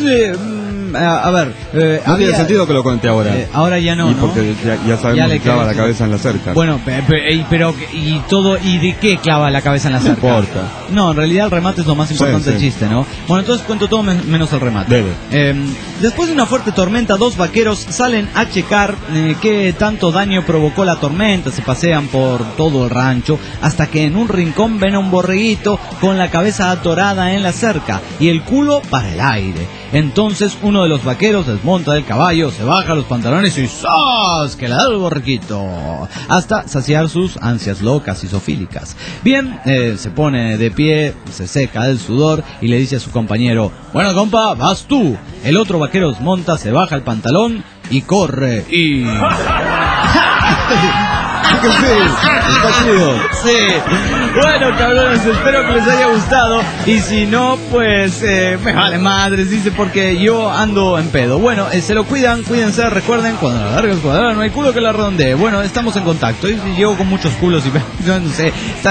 no tiene sentido que lo cuente ahora. Ahora ya no, porque ya sabemos que clava la cabeza en la cerca. Bueno, pero ¿y de qué clava la cabeza en la cerca? No importa. No, en realidad el remate es lo más importante del chiste, ¿no? Bueno, entonces cuento todo menos el remate. Después de una fuerte tormenta, 2 vaqueros salen a checar qué tanto daño provocó la tormenta. Se pasean por todo el rancho hasta que en un rincón ven a un borreguito con la cabeza atorada en la cerca y el culo para el aire. Entonces uno uno de los vaqueros desmonta del caballo, se baja los pantalones y ¡zas! Que le da el borriquito, hasta saciar sus ansias locas y zoofílicas. Bien, se pone de pie, se seca del sudor y le dice a su compañero: bueno, compa, vas tú. El otro vaquero desmonta, se baja el pantalón y corre y... Sí, está chido. Sí. Bueno, cabrones, espero que les haya gustado. Y si no, pues me vale madres, dice, porque yo ando en pedo. Bueno, se lo cuidan, cuídense, recuerden, cuando la larga es cuadrada, no hay culo que la redondee. Bueno, estamos en contacto. Y llego con muchos culos y no sé.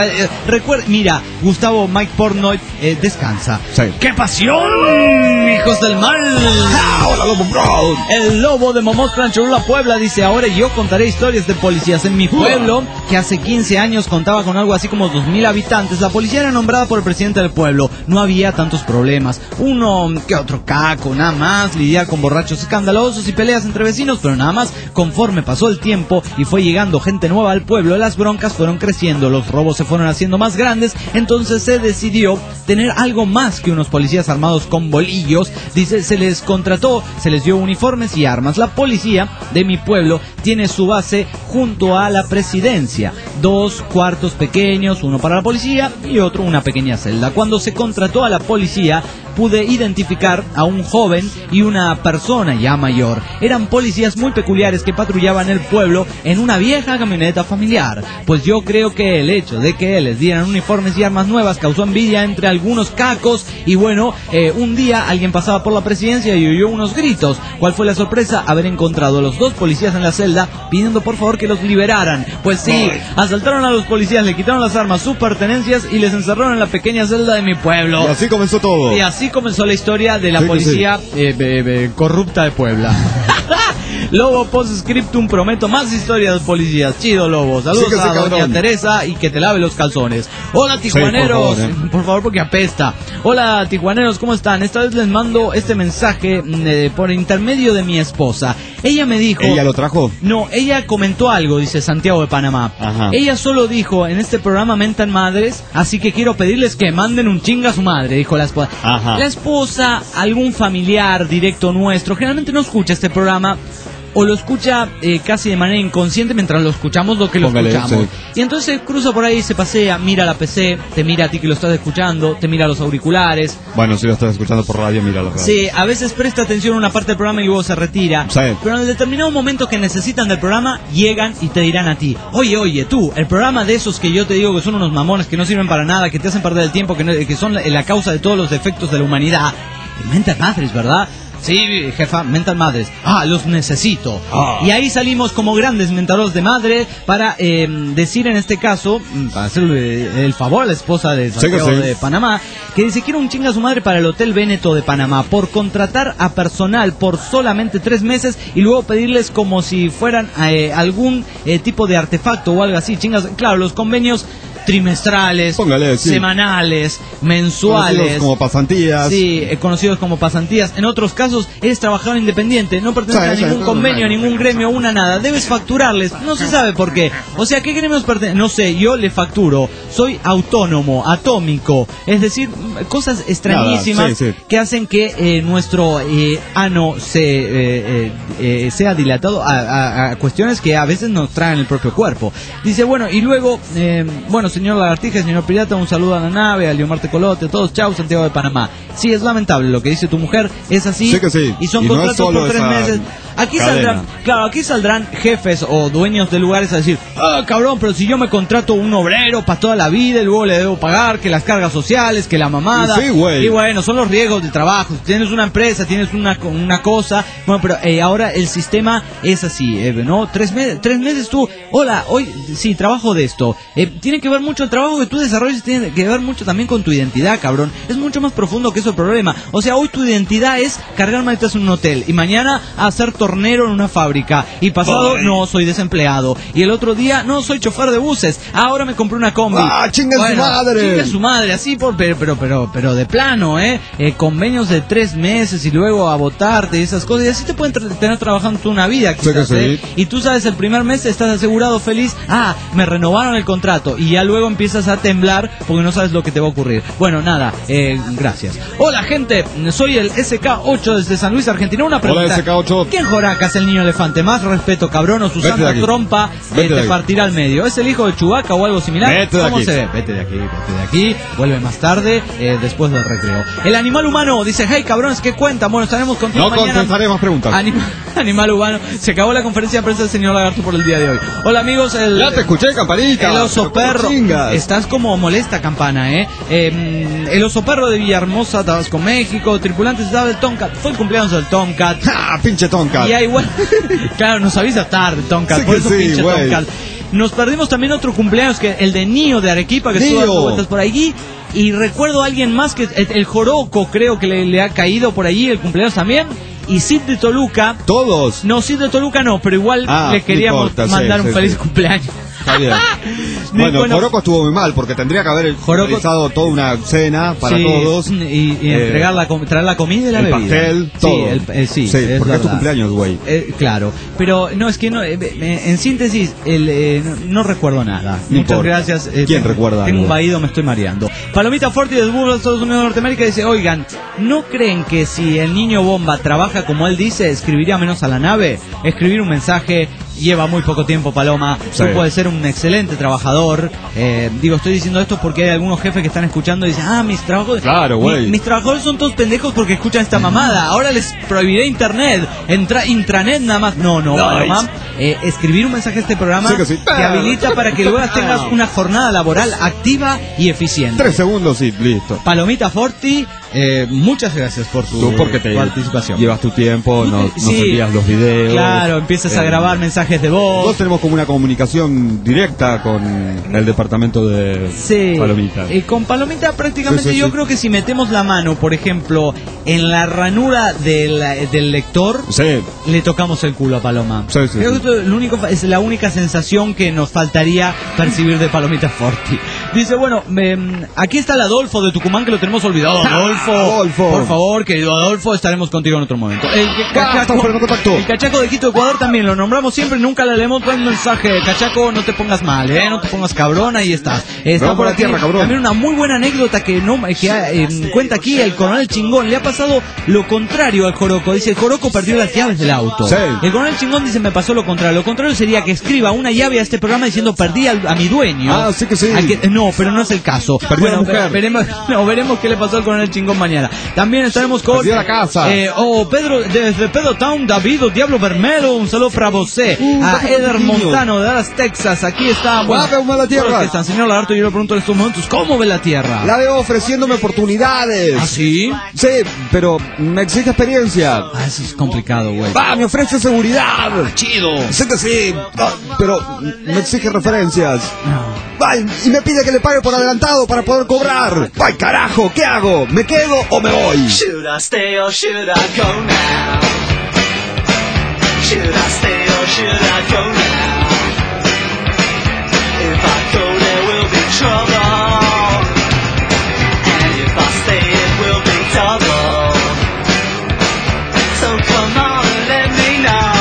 Mira, Gustavo Mike Portnoy, descansa. Sí. ¡Qué pasión, hijos del mal! ¡Hola, Lobo Bro! El lobo de Momosclan, Cholula, Puebla, dice: ahora yo contaré historias de policías en mi pueblo, que hace 15 años contaba con algo así como 2,000 habitantes. La policía era nombrada por el presidente del pueblo. No había tantos problemas. Uno que otro caco, nada más. Lidiar con borrachos escandalosos y peleas entre vecinos, pero nada más. Conforme pasó el tiempo y fue llegando gente nueva al pueblo, las broncas fueron creciendo, los robos se fueron haciendo más grandes. Entonces se decidió tener algo más que unos policías armados con bolillos. Dice, se les contrató, se les dio uniformes y armas. La policía de mi pueblo tiene su base junto a la presidencia. 2 cuartos pequeños, uno para la policía y otro una pequeña celda. Cuando se contrató a la policía, pude identificar a un joven y una persona ya mayor. Eran policías muy peculiares que patrullaban el pueblo en una vieja camioneta familiar. Pues yo creo que el hecho de que les dieran uniformes y armas nuevas causó envidia entre algunos cacos. Y bueno, un día alguien pasaba por la presidencia y oyó unos gritos. ¿Cuál fue la sorpresa? Haber encontrado a los 2 policías en la celda pidiendo por favor que los liberaran. Pues sí, asaltaron a los policías, le quitaron las armas, sus pertenencias y les encerraron en la pequeña celda de mi pueblo. Y así comenzó todo. Y así comenzó la historia de la policía corrupta de Puebla. Lobo post-scriptum, prometo más historias de policías. Chido, Lobo. Saludos a doña Teresa y que te lave los calzones. Hola, tijuaneros. Sí, por favor, porque apesta. Hola, tijuaneros, ¿cómo están? Esta vez les mando este mensaje por intermedio de mi esposa. Ella me dijo... ¿Ella lo trajo? No, ella comentó algo, dice Santiago de Panamá. Ajá. Ella solo dijo, en este programa mentan madres, así que quiero pedirles que manden un chinga a su madre, dijo la esposa. Ajá. La esposa, algún familiar directo nuestro, generalmente no escucha este programa, o lo escucha casi de manera inconsciente mientras lo escuchamos lo que lo escuchamos. Sí. Y entonces cruza por ahí, se pasea, mira la PC, te mira a ti que lo estás escuchando, te mira los auriculares. Bueno, si lo estás escuchando por radio, mira los Sí, a veces presta atención a una parte del programa y luego se retira. Sí. Pero en el determinado momento que necesitan del programa, llegan y te dirán a ti: oye, tú, el programa de esos que yo te digo que son unos mamones, que no sirven para nada, que te hacen perder el tiempo, que son la causa de todos los defectos de la humanidad. Mentan madres, ¿verdad? Sí, jefa, mentan madres. Los necesito. Y ahí salimos como grandes mentadores de madre para decir en este caso, para hacerle el favor a la esposa de Santiago de Panamá, que dice: quiero un chinga a su madre para el Hotel Véneto de Panamá por contratar a personal por solamente 3 meses y luego pedirles como si fueran algún tipo de artefacto o algo así. Chingas, claro, los convenios trimestrales, semanales, mensuales, conocidos como pasantías. Sí, conocidos como pasantías. En otros casos eres trabajador independiente, no perteneces a ningún convenio, a ningún gremio, una nada. Debes facturarles, no se sabe por qué. O sea, ¿qué gremios pertenecen? No sé, yo le facturo. Soy autónomo, atómico. Es decir, cosas extrañísimas que hacen que nuestro ano sea dilatado a cuestiones que a veces nos traen el propio cuerpo. Dice, bueno, y luego, señor Lagartija, señor Pirata, un saludo a la nave, a Leomar Tecolote, todos, chau, Santiago de Panamá. Sí, es lamentable lo que dice tu mujer, es así. Sí que sí. Y son contratos por 3 meses. Aquí saldrán jefes o dueños de lugares a decir: cabrón, pero si yo me contrato un obrero para toda la vida y luego le debo pagar que las cargas sociales, que la mamada. Sí, güey. Y bueno, son los riesgos del trabajo. Si tienes una empresa, tienes una cosa. Bueno, pero ahora el sistema es así, ¿no? 3 meses tú, hola, hoy sí, trabajo de esto. Tiene que ver mucho el trabajo que tú desarrolles, tiene que ver mucho también con tu identidad, cabrón. Es mucho más profundo que eso el problema. O sea, hoy tu identidad es cargar maletas en un hotel y mañana hacer tornero en una fábrica y pasado no, soy desempleado y el otro día no, soy chofer de buses, ahora me compré una combi. Chinga su madre. Chinga su madre, así pero de plano, convenios de 3 meses y luego a votarte y esas cosas, y así te pueden tener trabajando toda una vida, quizás, y tú sabes, el primer mes estás asegurado, feliz. me renovaron el contrato, y ya luego empiezas a temblar porque no sabes lo que te va a ocurrir. Bueno, nada, gracias. Hola gente, soy el SK8 desde San Luis, Argentina. Una pregunta. Hola SK8. ¿Quién Joracas el niño elefante? Más respeto, cabrón, o su santa trompa te partirá al medio. ¿Es el hijo de Chewbacca o algo similar? ¿Cómo se ve? Vete de aquí, vuelve más tarde, después del recreo. El animal humano dice, hey cabrones, ¿qué cuentan? Bueno, estaremos contigo mañana. No contestaré más preguntas. Animal humano. Se acabó la conferencia de prensa del señor Lagarto por el día de hoy. Hola amigos, ya te escuché, campanita. El oso perro. Estás como molesta, campana, el oso perro de Villahermosa, Tabasco, México. Tripulantes estaba el Tomcat. Fue el cumpleaños del Tomcat. ¡Ah, pinche Tomcat! Y ahí, bueno, claro, nos avisa tarde, Tomcat. Sí, por eso pinche wey. Tomcat. Nos perdimos también otro cumpleaños, que el de Nio de Arequipa, que estuvo dando vueltas por allí. Y recuerdo a alguien más, que el Joroco, creo que le ha caído por allí el cumpleaños también. Y Sid de Toluca. ¿Todos? No, Sid de Toluca no, pero igual le queríamos mandar un feliz cumpleaños. Está bien. Bueno, Joroco estuvo muy mal porque tendría que haber realizado toda una cena para todos. Y traer la comida y la bebida. Pastel, todo. Sí, porque es tu cumpleaños, güey. Claro, pero no, es que no, en síntesis, no recuerdo nada. No Muchas importa. gracias. ¿Quién recuerda? Tengo algo? un vaído, me estoy mareando. Palomita Forti de Burgos, Estados Unidos de Norteamérica, dice, oigan, ¿no creen que si el niño bomba trabaja como él dice, escribiría menos a la nave? Escribir un mensaje lleva muy poco tiempo, Paloma. Tú puedes ser un excelente trabajador. Estoy diciendo esto porque hay algunos jefes que están escuchando y dicen, mis trabajadores. Claro, güey. Mis trabajadores son todos pendejos porque escuchan esta mamada. Ahora les prohibiré internet. Intranet nada más. No, Paloma. Escribir un mensaje a este programa te habilita para que luego tengas una jornada laboral activa y eficiente. 3 segundos y listo. Palomita Forti, muchas gracias por tu participación. Llevas tu tiempo, nos envías los videos. Claro, empiezas a grabar mensajes de voz. Nosotros tenemos como una comunicación directa con el departamento de Palomita. Con Palomita prácticamente yo creo que si metemos la mano, por ejemplo, en la ranura del lector, le tocamos el culo a Paloma. Creo que esto es la única sensación que nos faltaría percibir de Palomita Forti. Dice, bueno, aquí está el Adolfo de Tucumán, que lo tenemos olvidado. Adolfo, por favor, querido Adolfo, estaremos contigo en otro momento. El Cachaco de Quito, Ecuador, también lo nombramos siempre, nunca le leemos buen mensaje. Cachaco, no te pongas mal, no te pongas cabrón, ahí estás. Está por aquí también una muy buena anécdota que cuenta aquí el coronel Chingón. Le ha pasado lo contrario al Joroco. Dice, el Joroco perdió las llaves del auto. El coronel Chingón dice, me pasó lo contrario. Lo contrario sería que escriba una llave a este programa diciendo, perdí a mi dueño. Sí que sí. No, pero no es el caso. Bueno, veremos qué le pasó al coronel Chingón mañana. También estaremos con la casa. Pedro, desde Pedro Town, David, Diablo Bermelo, un saludo para vos. A Eder Montano de Dallas, Texas. Aquí está. ¿Cómo la tierra? Está, señor Lagarto, yo le pregunto en estos momentos, ¿cómo ve la tierra? La veo ofreciéndome oportunidades. ¿Ah, sí? Sí, pero me exige experiencia. Eso es complicado, güey. Me ofrece seguridad. Chido. Sí, pero me exige referencias. Y me pide que le pague por adelantado para poder cobrar. ¡Ay, carajo! ¿Qué hago? ¿Me quedo o me voy? Should I stay or should I go now? Should I stay or should I go now? If I go there will be trouble, and if I stay it will be double. So come on and let me know.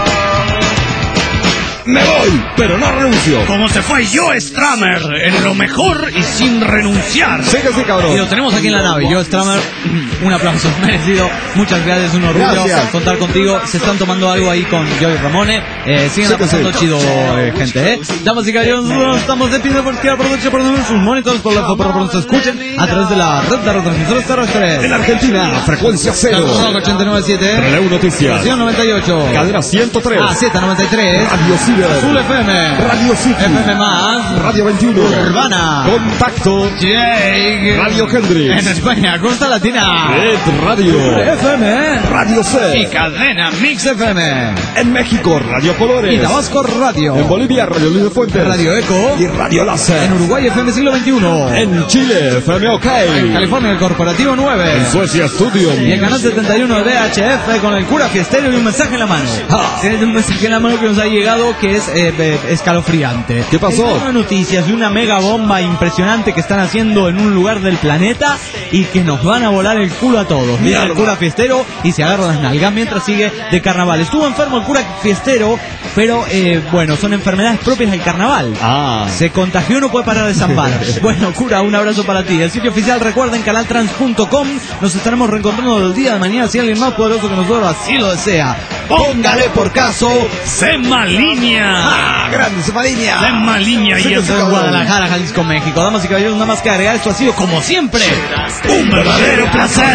Me voy, pero no renuncio. Como se fue Joe Stramer, en lo mejor y sin renunciar. Sí que sí, cabrón. Y lo tenemos aquí en la nave. Joe Stramer, un aplauso merecido. Muchas gracias, un orgullo contar contigo. Se están tomando algo ahí con Joey Ramone. Sigan pasando chido, gente, Damas y caballeros, estamos de pie porque la producción por sus monitores por la para que nos escuchen a través de la red de retransmisores terrestres. En Argentina, frecuencia 0. 89.7. Releu Noticias. 98. Cadena 103. Z93. Radio Ciber. Azul FM. Radio City. FM más. Radio 21. Urbana. Contacto. Jake. Radio Hendrix. En España, Costa Latina. Red Radio. FM. Radio C. Y Cadena Mix FM. En México, Radio Colores. Y Tabasco Radio. En Bolivia, Radio Luis de Fuentes. Radio Eco. Y Radio Láser. En Uruguay, FM Siglo XXI. En Chile, FM OK. En California, el Corporativo 9. En Suecia, Studio. Y el canal 71 de VHF con el cura fiestero y un mensaje en la mano. Tiene un mensaje en la mano que nos ha llegado que es escalofriante. ¿Qué pasó? Tengo noticias de una mega bomba impresionante que están haciendo en un lugar del planeta y que nos van a volar el culo a todos. Mira el cura fiestero y se agarra las nalgas mientras sigue de carnaval. Estuvo enfermo el cura fiestero, pero bueno, son enfermedades propias del carnaval. Se contagió, no puede parar de zambar. Bueno, cura, un abrazo para ti. El sitio oficial, recuerden, canaltrans.com. Nos estaremos reencontrando el día de mañana si alguien más poderoso que nosotros así lo desea. Póngale por caso Semalinia. Grande Semalinia. Semalinia y en Guadalajara, Jalisco, México. Damas y caballeros, nada más que agregar, esto ha sido como siempre un verdadero placer.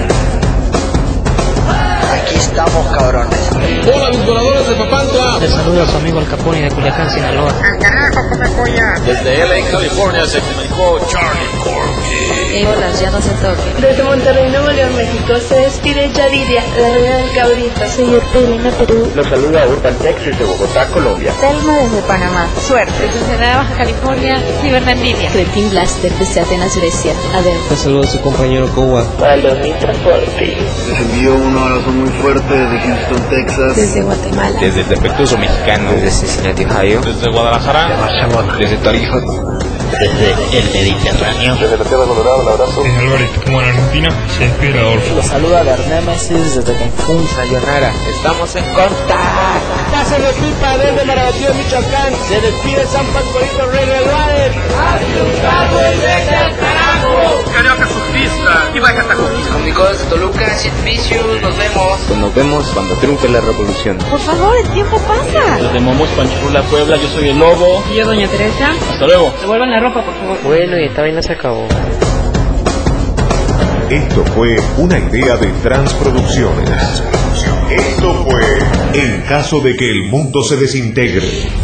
Aquí estamos, cabrones. Hola, mis voladores de Papantla. Les saluda a su amigo el Capone de Culiacán, Sinaloa. Desde LA, California, se comunicó Charlie Corky. Hola, ya no se toque. Desde Monterrey, Nuevo León, México, se despide Yaridia, la reina del cabrito. Soy Elena, Perú. Los saluda Urban Texas de Bogotá, Colombia. Telma desde Panamá. Suerte. Desde Ensenada, Baja California, Cibernandinia. Cretin Blaster desde Atenas, Grecia. Adel. Les saludo a su compañero Kowa. Para los mil transportes. Les envío un abrazo muy fuerte desde Houston, Texas. Desde Guatemala. Desde el defectuoso mexicano. Desde Cincinnati, Ohio. Desde Guadalajara. Desde Tarija. Desde el Mediterráneo. Desde la Tierra Colorada, un abrazo. Desde Álvarez, como en Argentina, se despide Adolfo. Los saluda Bernémesis desde Cancún, Sayonara. Estamos en contacto. Casa de pipa desde Marabatío, Michoacán. Se despide San Pascualito Rey del Valle. ¡Asustado y vete al carajo! Carioca surfista y Bacataco. Comunicó desde Toluca, Vicious, nos vemos. Pues nos vemos cuando triunfe la revolución. Por favor, el tiempo pasa. Desde Momos, Panchurula, Puebla, yo soy el Lobo. Y yo, doña Teresa. Hasta luego. Devuelvan la ropa, por favor. Bueno, y esta vaina se acabó. Esto fue una idea de Transproducciones. Esto fue En caso de que el mundo se desintegre.